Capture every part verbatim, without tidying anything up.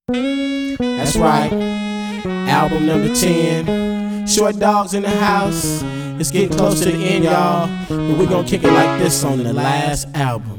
That's right, album number ten. Short Dogs in the house. It's getting close to the end, y'all. But we're gonna kick it like this on the last album.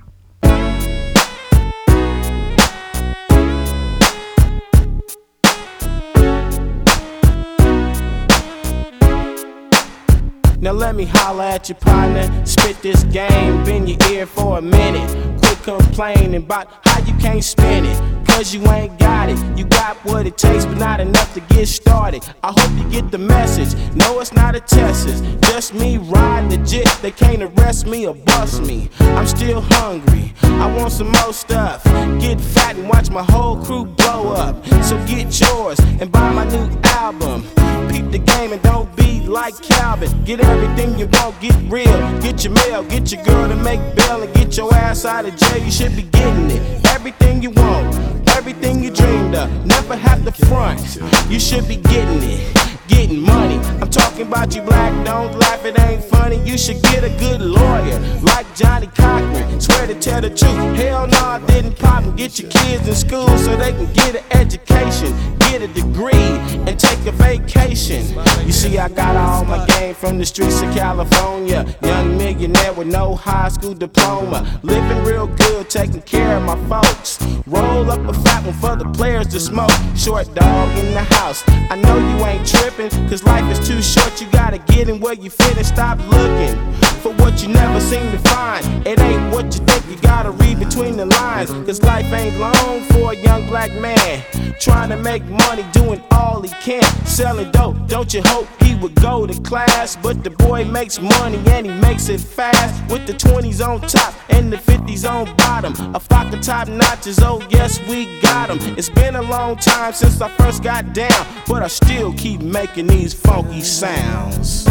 Now let me holler at your partner, spit this game, bend your ear for a minute. Quit complaining about how you can't spin it, cause you ain't got it. You got what it takes, but not enough to get started. I hope you get the message. No, it's not a test, it's just me riding legit. They can't arrest me or bust me. I'm still hungry, I want some more stuff. Get fat and watch my whole crew blow up. So get yours and buy my new album. Peep the game and don't be like Calvin. Get everything you want, get real. Get your mail, get your girl to make bail, and get your ass out of jail. You should be getting it. Everything you want, everything you dreamed of. Never have to front. You should be getting it. Getting money. I'm talking about you black, don't laugh, it ain't funny. You should get a good lawyer like Johnny Cochran. Swear to tell the truth, hell no, I didn't pop and get your kids in school so they can get an education, get a degree, and take a vacation. You see, I got all my game from the streets of California. Young millionaire with no high school diploma. Living real good, taking care of my folks. Roll up a fat one for the players to smoke. Short Dog in the house. I know you ain't tripping, cause life is too short. You gotta get in where you fit and stop looking for what you never seem to find. It ain't what you think, you gotta read between the lines. Cause life ain't long for a young black man trying to make money, doing all he can, selling dope. Don't you hope he would go to class? But the boy makes money and he makes it fast. With the twenties on top and the fifties on bottom. A flock of top notches, oh yes we got 'em. It's been a long time since I first got down, but I still keep making these funky sounds.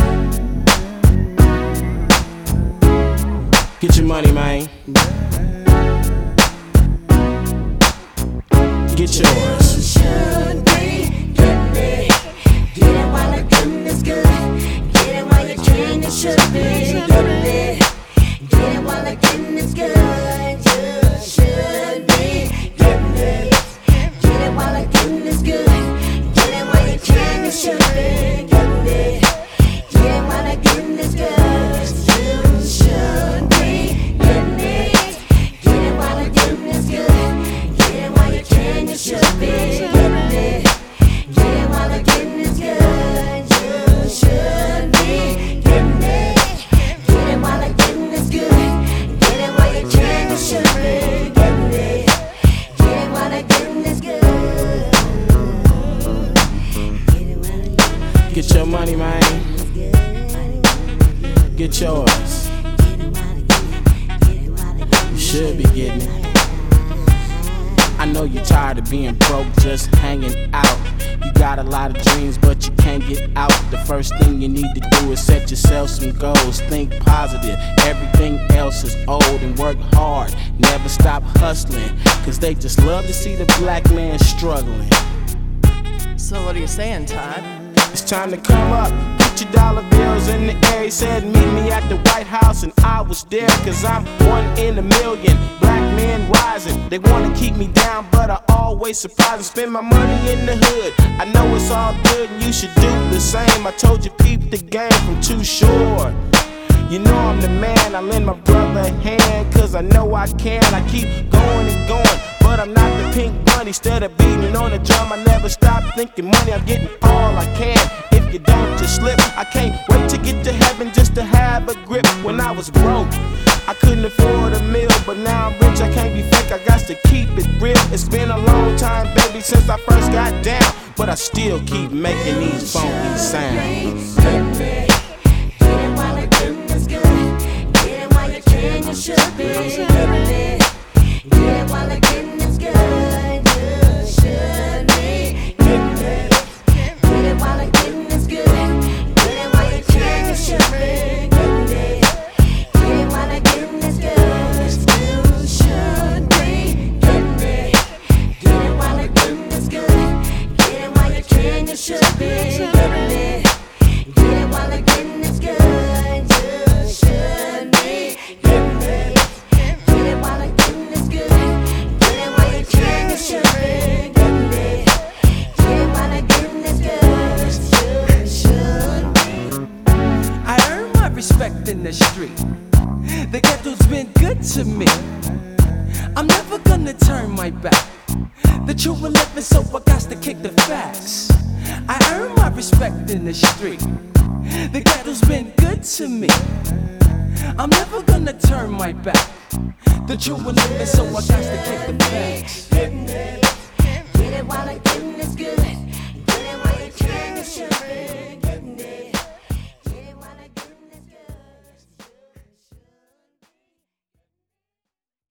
Get your money, man. Get yours. You should be getting it. Get it while the getting is good. Get it while you can. You should be getting it. Get it while the getting is good. You should be getting it. Get it while the getting is good. Get it while you can. You should be getting it. Get it while the getting is good. You should be getting it. Get it while the getting is good. Get it while you can. You should be getting it. Get it while the getting is good. You should be getting it. Get it while the getting is good. Get it while you can. You should be getting it. Get it while the getting is good. Get your money, man. Get yours. You should be getting it. I know you're tired of being broke, just hanging out. You got a lot of dreams, but you can't get out. The first thing you need to do is set yourself some goals. Think positive, everything else is old. And work hard, never stop hustling, cause they just love to see the black man struggling. So what are you saying, Todd? It's time to come up, put your dollar bills in the air. He said meet me at the White House, and I was there. Cause I'm one in a million, black men rising. They wanna keep me down, but I always surprise and spend my money in the hood. I know it's all good and you should do the same. I told you peep the game from Too Short. You know I'm the man, I lend my brother a hand, cause I know I can. I keep going and going, but I'm not the pink bunny. Instead of beating on the drum, I never stop thinking money. I'm getting all I can. If you don't, just slip. I can't wait to get to heaven just to have a grip. When I was broke, I couldn't afford a meal, but now I'm rich, I can't be fake, I got to keep it real. It's been a long time, baby, since I first got down, but I still keep making these funky sounds. Get it while the getting is good. Get it while you can. You should be getting it. Get it while the getting is good. You should be getting it. Get it while the getting is good. Get it while you can. You should be getting it. Get it while the getting is good. You should be getting it. Get it while the getting is good. Get it while you can. You should be getting it. Get it while the ghetto's been good to me. I'm never gonna turn my back. The true are living, so I got to kick the facts. I earn my respect in the street. The ghetto's been good to me. I'm never gonna turn my back. The true are living, so I got to kick the facts. Get it while I